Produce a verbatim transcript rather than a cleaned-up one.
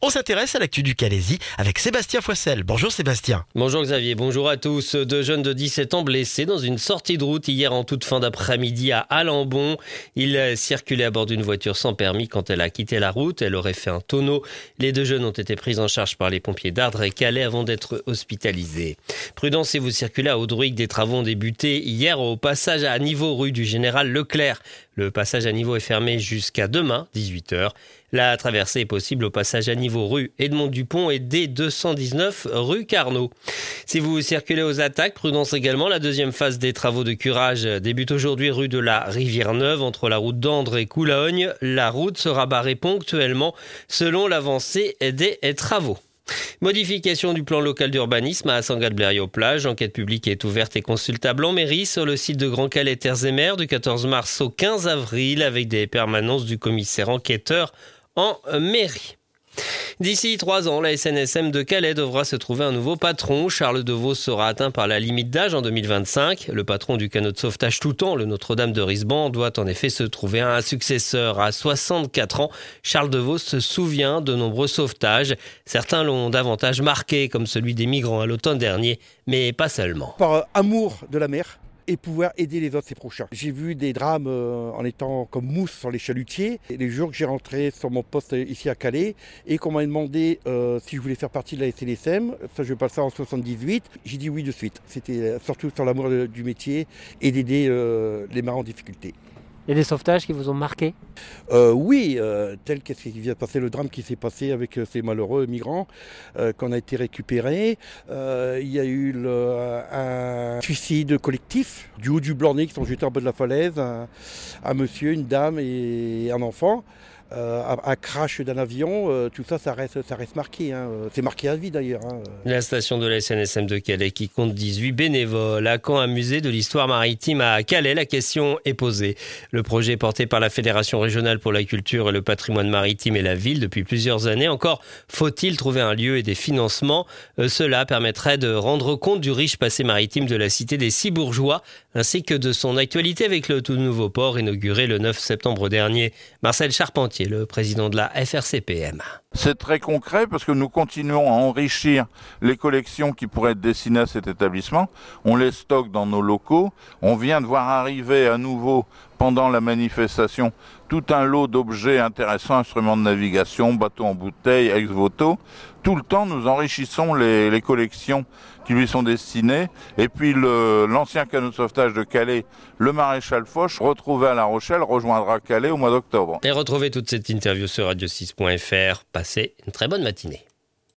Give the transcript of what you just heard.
On s'intéresse à l'actu du Calaisis avec Sébastien Foissel. Bonjour Sébastien. Bonjour Xavier, bonjour à tous. Deux jeunes de dix-sept ans blessés dans une sortie de route hier en toute fin d'après-midi à Alambon. Ils circulaient à bord d'une voiture sans permis quand elle a quitté la route. Elle aurait fait un tonneau. Les deux jeunes ont été pris en charge par les pompiers d'Ardres et Calais avant d'être hospitalisés. Prudence si vous circulez à Audruic, des travaux ont débuté hier au passage à niveau rue du Général Leclerc. Le passage à niveau est fermé jusqu'à demain, dix-huit heures. La traversée est possible au passage à niveau rue Edmond-Dupont et D deux cent dix-neuf rue Carnot. Si vous circulez aux attaques, prudence également. La deuxième phase des travaux de curage débute aujourd'hui rue de la Rivière-Neuve entre la route d'Andre et Coulaogne. La route sera barrée ponctuellement selon l'avancée des travaux. Modification du plan local d'urbanisme à Saint-Galblaye-aux-Plages. Enquête publique est ouverte et consultable en mairie sur le site de Grand Calais Terres et Mers du quatorze mars au quinze avril avec des permanences du commissaire enquêteur en mairie. D'ici trois ans, la S N S M de Calais devra se trouver un nouveau patron. Charles Devos sera atteint par la limite d'âge en deux mille vingt-cinq. Le patron du canot de sauvetage Toutan, le Notre-Dame de Risban, doit en effet se trouver un successeur. À soixante-quatre ans, Charles Devos se souvient de nombreux sauvetages. Certains l'ont davantage marqué, comme celui des migrants à l'automne dernier, mais pas seulement. Par amour de la mer et pouvoir aider les autres, ses prochains. J'ai vu des drames euh, en étant comme mousse sur les chalutiers. Et les jours que j'ai rentré sur mon poste ici à Calais et qu'on m'a demandé euh, si je voulais faire partie de la S N S M, ça je passe ça en soixante-dix-huit, j'ai dit oui de suite. C'était surtout sur l'amour du métier et d'aider euh, les marins en difficulté. Il y a des sauvetages qui vous ont marqué ? euh, Oui, euh, tel qu'est-ce qui vient de passer, le drame qui s'est passé avec euh, ces malheureux migrants euh, qu'on a été récupérés. Euh, il y a eu le, un suicide collectif du haut du Blanc-Nez qui sont jetés en bas de la falaise. Un, un monsieur, une dame et un enfant. Euh, un crash d'un avion, euh, tout ça, ça reste, ça reste marqué. Hein. C'est marqué à vie d'ailleurs. Hein. La station de la S N S M de Calais qui compte dix-huit bénévoles. À quand un musée de l'histoire maritime à Calais ? La question est posée. Le projet porté par la Fédération régionale pour la culture et le patrimoine maritime et la ville depuis plusieurs années. Encore faut-il trouver un lieu et des financements. Euh, cela permettrait de rendre compte du riche passé maritime de la cité des Six Bourgeois ainsi que de son actualité avec le tout nouveau port inauguré le neuf septembre dernier. Marcel Charpentier, le président de la F R C P M. C'est très concret parce que nous continuons à enrichir les collections qui pourraient être destinées à cet établissement. On les stocke dans nos locaux. On vient de voir arriver à nouveau pendant la manifestation tout un lot d'objets intéressants, instruments de navigation, bateaux en bouteille, ex-voto. Tout le temps, nous enrichissons les, les collections qui lui sont destinées. Et puis le, l'ancien canot de sauvetage de Calais, le maréchal Foch, retrouvé à La Rochelle, rejoindra Calais au mois d'octobre. Et retrouvez toute cette interview sur radio six point f r. Passez une très bonne matinée.